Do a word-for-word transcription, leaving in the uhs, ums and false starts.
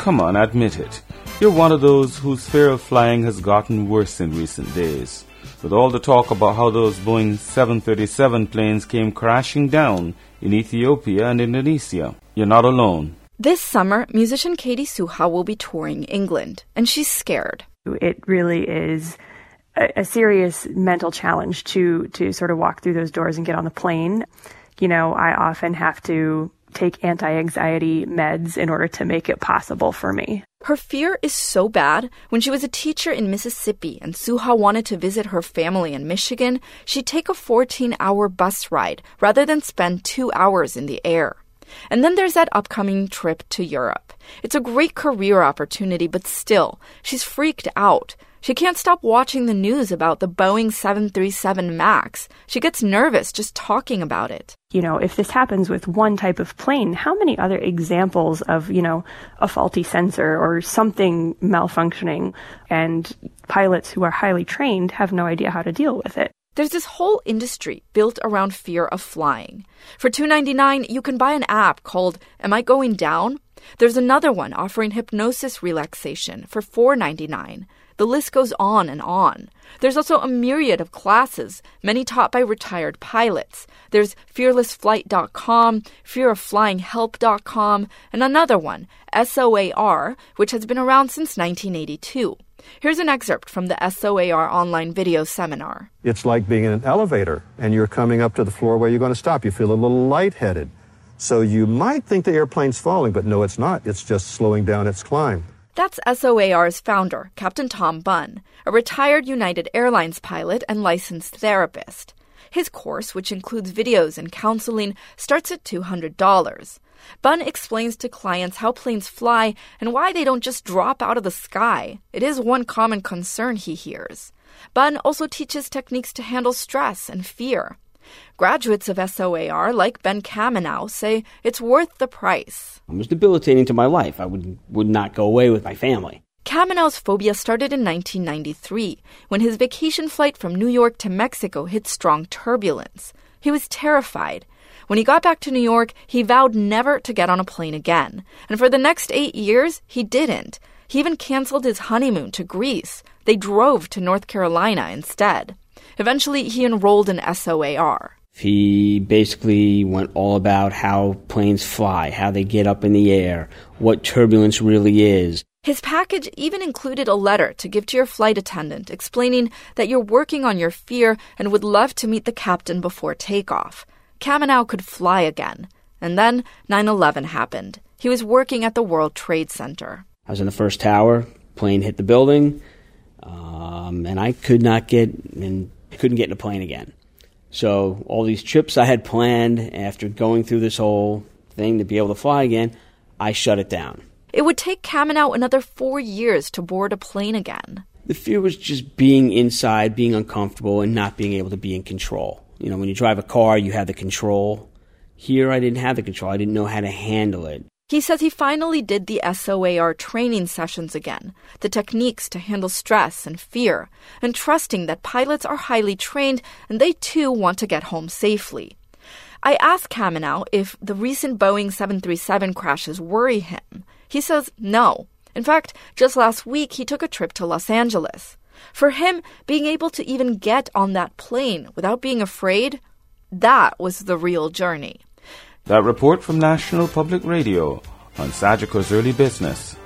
come on, admit it. You're one of those whose fear of flying has gotten worse in recent days. With all the talk about how those Boeing seven thirty-seven planes came crashing down in Ethiopia and Indonesia. You're not alone. This summer, musician Katie Suha will be touring England, and she's scared. It really is a, a serious mental challenge to to sort of walk through those doors and get on the plane. You know, I often have to take anti-anxiety meds in order to make it possible for me. Her fear is so bad, when she was a teacher in Mississippi and Suha wanted to visit her family in Michigan, she'd take a fourteen-hour bus ride rather than spend two hours in the air. And then there's that upcoming trip to Europe. It's a great career opportunity, but still, she's freaked out. She can't stop watching the news about the Boeing seven thirty-seven MAX. She gets nervous just talking about it. You know, if this happens with one type of plane, how many other examples of, you know, a faulty sensor or something malfunctioning, and pilots who are highly trained have no idea how to deal with it? There's this whole industry built around fear of flying. For two dollars and ninety-nine cents, you can buy an app called Am I Going Down? There's another one offering hypnosis relaxation for four dollars and ninety-nine cents. The list goes on and on. There's also a myriad of classes, many taught by retired pilots. There's fearless flight dot com, fear of flying help dot com, and another one, S O A R, which has been around since nineteen eighty-two. Here's an excerpt from the S O A R online video seminar. It's like being in an elevator, and you're coming up to the floor where you're going to stop. You feel a little lightheaded. So you might think the airplane's falling, but no, it's not. It's just slowing down its climb. That's S O A R's founder, Captain Tom Bunn, a retired United Airlines pilot and licensed therapist. His course, which includes videos and counseling, starts at two hundred dollars. Bunn explains to clients how planes fly and why they don't just drop out of the sky. It is one common concern he hears. Bunn also teaches techniques to handle stress and fear. Graduates of S O A R, like Ben Kamenow, say it's worth the price. It was debilitating to my life. I would, would not go away with my family. Kamenow's phobia started in nineteen ninety-three, when his vacation flight from New York to Mexico hit strong turbulence. He was terrified. When he got back to New York, he vowed never to get on a plane again. And for the next eight years, he didn't. He even canceled his honeymoon to Greece. They drove to North Carolina instead. Eventually, he enrolled in S O A R. He basically went all about how planes fly, how they get up in the air, what turbulence really is. His package even included a letter to give to your flight attendant explaining that you're working on your fear and would love to meet the captain before takeoff. Kamenow could fly again. And then nine eleven happened. He was working at the World Trade Center. I was in the first tower, plane hit the building, um, and I could not get, and couldn't get in a plane again. So all these trips I had planned after going through this whole thing to be able to fly again, I shut it down. It would take Kamenow another four years to board a plane again. The fear was just being inside, being uncomfortable, and not being able to be in control. You know, when you drive a car, you have the control. Here, I didn't have the control. I didn't know how to handle it. He says he finally did the S O A R training sessions again, the techniques to handle stress and fear, and trusting that pilots are highly trained and they too want to get home safely. I asked Kamenow if the recent Boeing seven thirty-seven crashes worry him. He says no. In fact, just last week he took a trip to Los Angeles. For him, being able to even get on that plane without being afraid, that was the real journey. That report from National Public Radio on Sagicor's Early Business.